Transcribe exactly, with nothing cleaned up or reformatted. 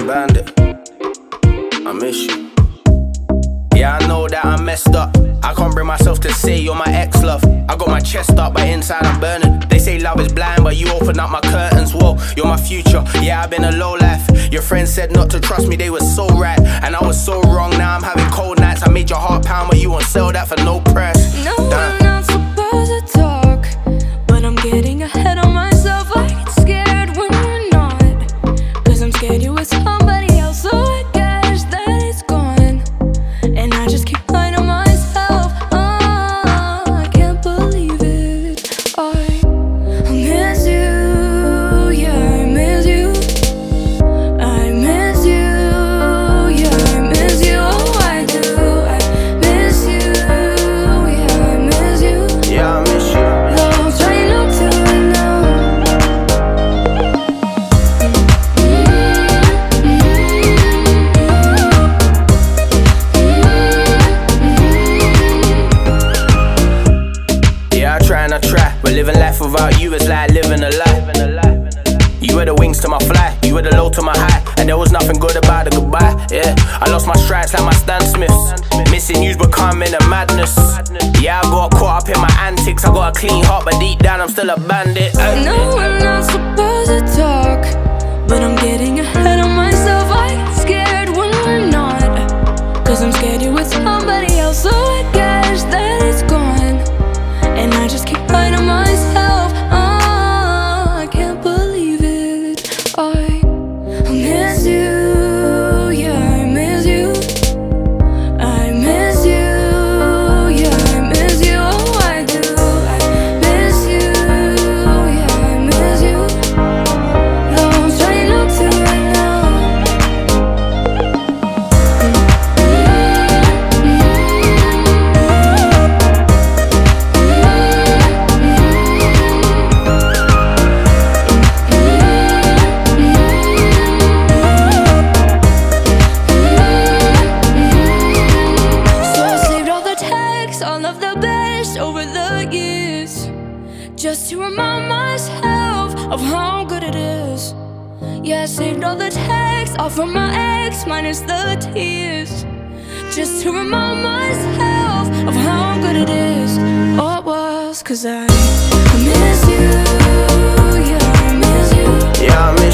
Bandit, I miss you. Yeah, I know that I messed up. I can't bring myself to say you're my ex-love. I got my chest up, but inside I'm burning. They say love is blind, but you open up my curtains. Whoa, you're my future. Yeah, I've been a low life. Your friends said not to trust me, they were so right. And I was so wrong, now I'm having cold nights. I made your heart pound, but you won't sell that for no price. No, I'm not supposed to talk, but I'm getting ahead of myself. I get scared when we're not, cause I'm scared you with somebody else. So I guess that it's gone, and I just keep lying to myself. Oh, I can't believe it. I, I miss you, yeah, I miss you. I miss you, yeah, I miss you. Oh, I do, I miss you, yeah, I miss you. Yeah, I miss you. Though I'm trying not to right now. Yeah, I try and I try, but living life without you is like living a lie. You were the wings to my fly, you were the low to my high, and there was nothing good about the goodbye. Yeah, I lost my strides like my Stan Smiths. Missing you's becoming a madness. Yeah, I got caught up in my antics. I got a clean heart, but deep down I'm still a bandit. I know we're not supposed to talk, but I'm getting ahead of myself. I get scared when we're not, cause I'm scared you're with somebody else. So I guess that it's gone, and I just keep lying to myself. Oh, I can't believe it. I, I miss you, yeah, I miss you. I miss you, yeah, I miss you. Oh, I do, I miss you, yeah, I miss you. Though I'm trying not to right now. So I saved all the texts, all of the best over the years, just to remind myself of how good it is. Yeah, I saved all the texts, all from my ex, minus the tears, just to remind myself of how good it is. Oh, it was, cause I, I miss you, yeah, I miss you. Yeah, I miss